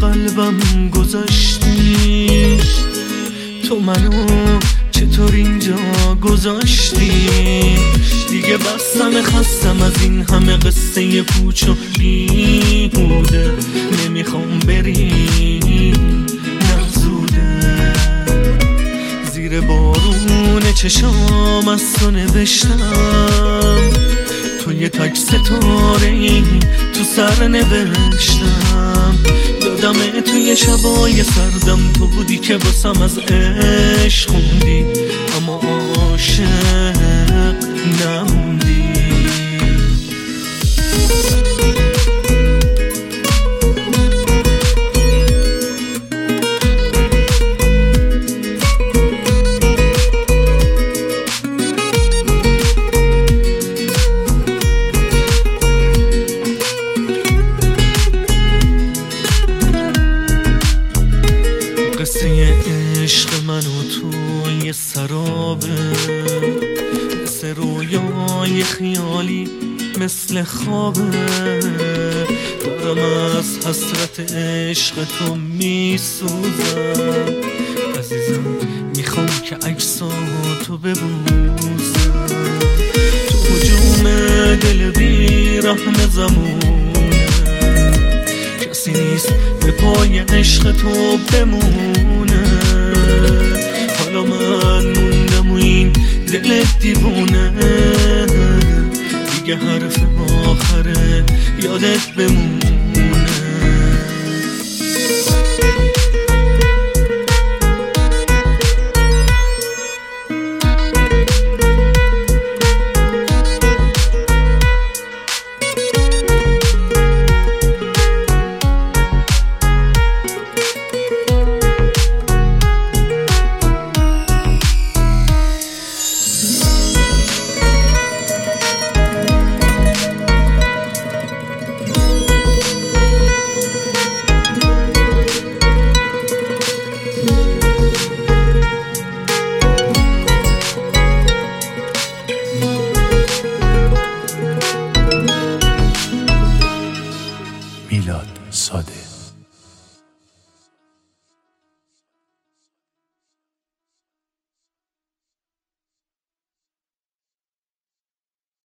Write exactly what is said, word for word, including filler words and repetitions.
قلبم گذاشتی، تو منو چطور اینجا گذاشتی؟ دیگه بستم خستم از این همه قصه پوچ و بیهوده، نمیخوام بری نزوده. زیر بارون چشام از تو نوشتم، تو یه تک ستاره تو سر نوشتم. یادمه توی شبای سردم تو بودی که باسم از عشق خوندی، اما عاشق نموندی. قصه عشق من و تو یه سرابه، مثل رویای خیالی مثل خوابه. دارم از حسرت عشق تو میسوزم عزیزم، میخوام که عکساتو ببوسم. تو هجوم دل بی رحم زمونه، کسی نیست به پای عشق تو بمونه. حالا من موندم و این دل دیوونه، دیگه حرف آخره یادت بمونه. میلاد ساده.